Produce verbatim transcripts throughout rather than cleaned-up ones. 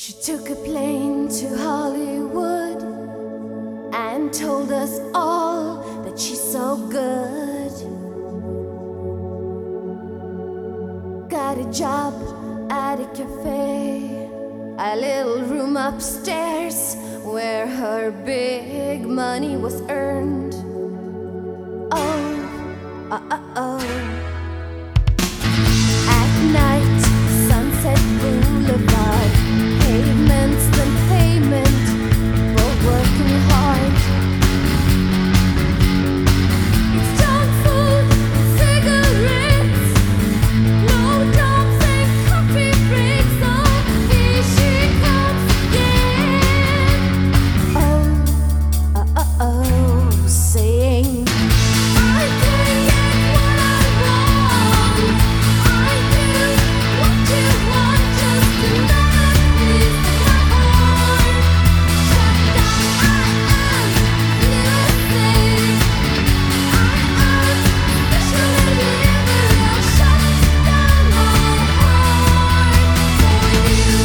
She took a plane to Hollywood and told us all that she's so good. Got a job at a cafe, a little room upstairs where her big money was earned. Oh, uh, uh, oh. At night, Sunset Boulevard, pavements and payment, both working hard. It's junk food, cigarettes, no jobs and coffee breaks. Oh, here she comes again. Oh, uh, uh, oh, saying, I can get what I want. I do what you want, just another piece of my heart. Shut down, I am music. I am special delivery. I'll shut down my heart for you.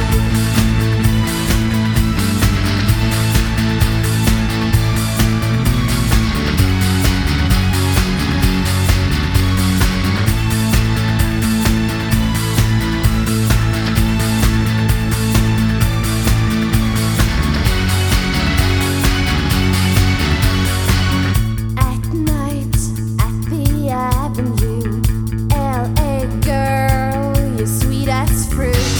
At night, at the avenue, L A girl, you're sweet as fruit.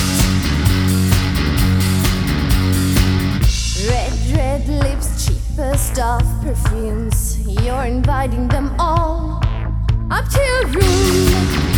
Red, red lips, cheapest of perfumes. You're inviting them all up to your room.